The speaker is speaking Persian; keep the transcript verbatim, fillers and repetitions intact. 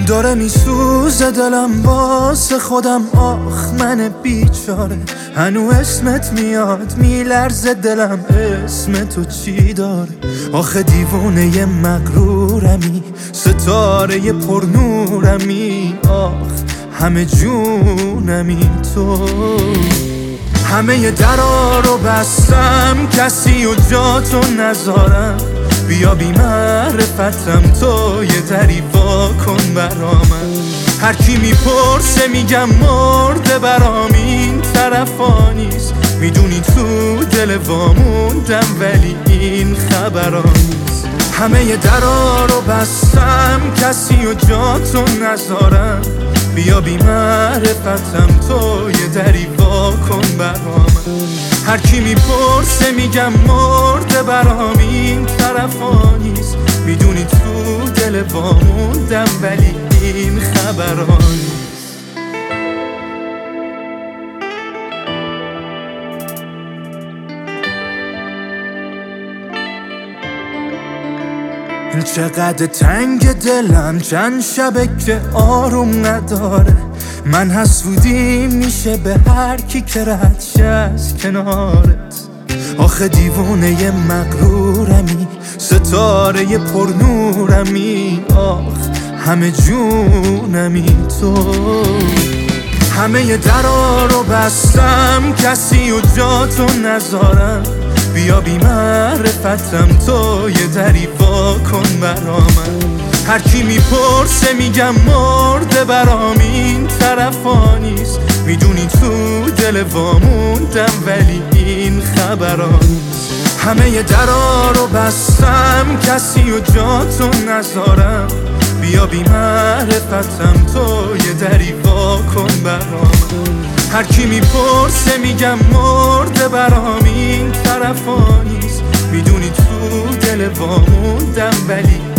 داره میسوزه دلم واسه خودم، آخ من بیچاره. هنو اسمت میاد میلرزه دلم، اسم تو چی داره؟ آخه دیوونه ی مغرورمی، ستاره پرنورمی، آخ همه جونمی تو. همه درا رو بستم کسی و جا تو نذارم، بیا بی معرفتم تو یه دری وا کن برامن. هر کی میپرسه میگم مرده برام، این طرفا نیست، میدونی تو دل واموندم ولی این خبرا نیست. همه درا رو بستم کسی و جا تو نذارم، بیا بی معرفتم تو یه دری وا کن برامن. هر کی میپرسه میگم مرده برام، این طرفا نیست، میدونی تو دل واموندم ولی این خبرا نیست. چقدر تنگ دلم، چند شبه که آروم نداره. من حسودی میشه به هر کی که رد شه از کنارت. آخه دیوونه ی مغرورمی، ستاره ی پرنورمی، آخ همه جونمی تو. همه درا رو بستم کسی و جا تو نذارم، بیا بی معرفتم تو یه دری وا کن برامن. هر کی میپرسه میگم مرده برام، این طرفا نیست، میدونی تو دل واموندم ولی این خبرا نیست. همه درا رو بستم کسی و جا تو نذارم، بیا بی معرفتم تو یه دری وا کن برامن. هر کی میپرسه میگم مرده برام، این طرفا نیست، میدونی تو دل واموندم ولی